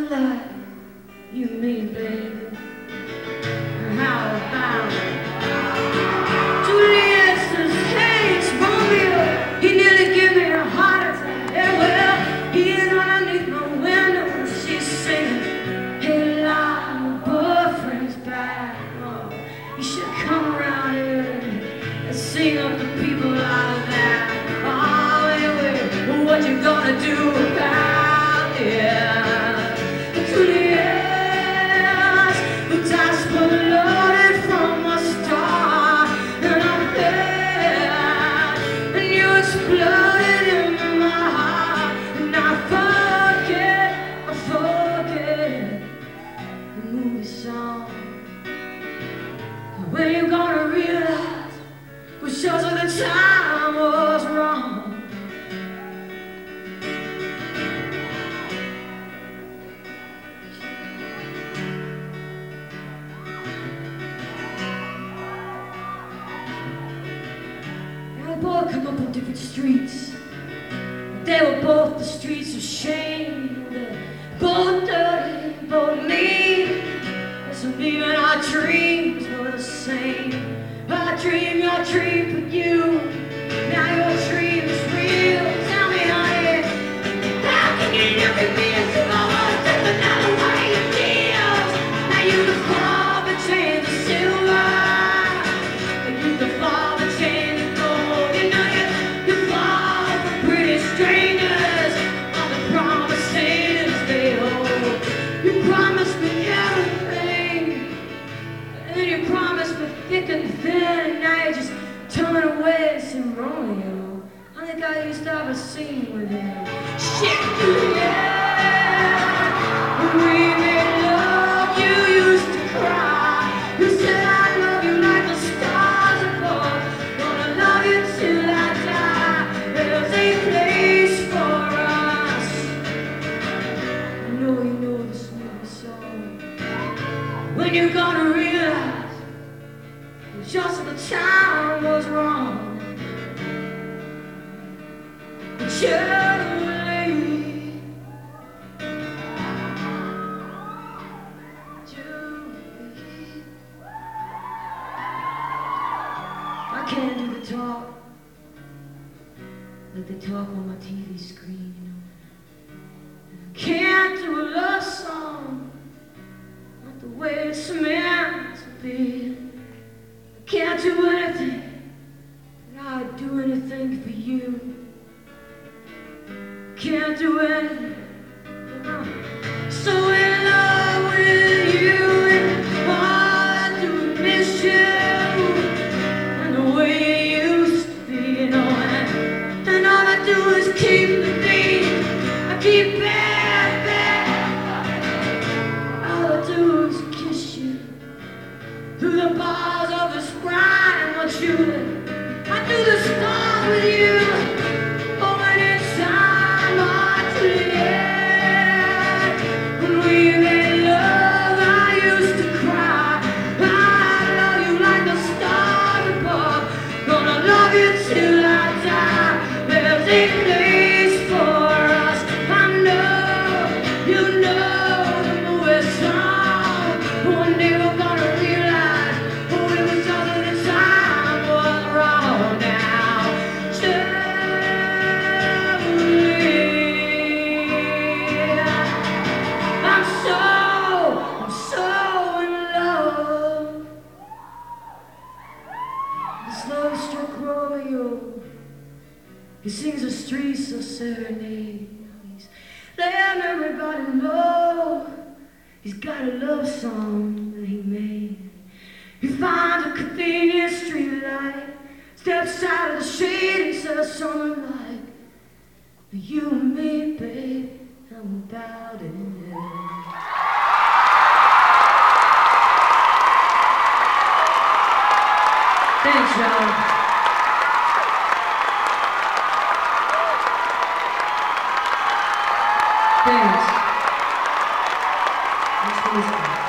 like you and me, baby. How about Juliet says, hey, it's Romeo. He nearly gave me a heart attack. Yeah, well, he is underneath my window and she's singing, hey, Lila, my boyfriend's back. Oh, you should come around here and sing up the people out of that. Oh, anyway, what you gonna do about it? When you gonna realize which shows that the time was wrong? They both come up on different streets. They were both the streets of shame. They're both dirty, both mean. So even our dreams were the same. I dream your dream for you. Now your dream is real. Tell me, honey, how can you look at me and say, oh, just another way it feels? Now you can fall between the silver, and you can fall between the gold. You know you fall for pretty strangers on the promises they hold. You promised me everything, and you promised me thick and thin, and now you're just turning away and saying, Romeo, I think I used to have a scene with him. Shit, yeah. When we made love, you used to cry. You said I love you like the stars above. Gonna love you till I die. There's a place for us. I know you know this movie song. When you're gonna realize just the time was wrong. Julie, Julie, I can't do the talk like they talk on my TV screen, you know. I can't do a love song not the way it's meant to be. Can't do anything, but I'd do anything for you. Can't do anything, but I'm so in love with you, and all I do is miss you, and the way you used to be, you know, and all I do is keep the beat, I keep it. All I do is kiss you through the bars of this brine. I want you to, I do the stars with you. Oh, anytime I Juliet. When we made love, I used to cry. I love you like the stars above. Gonna love you till I die. There's a place for us. I know, you know the movie song. One day we're gonna realize Romeo. He sings the streets of serenade. He's letting everybody know he's got a love song that he made. He finds a convenient street light, steps out of the shade and says something like, you and me, babe, I'm about it. Thanks, y'all. Thanks. Thanks for listening.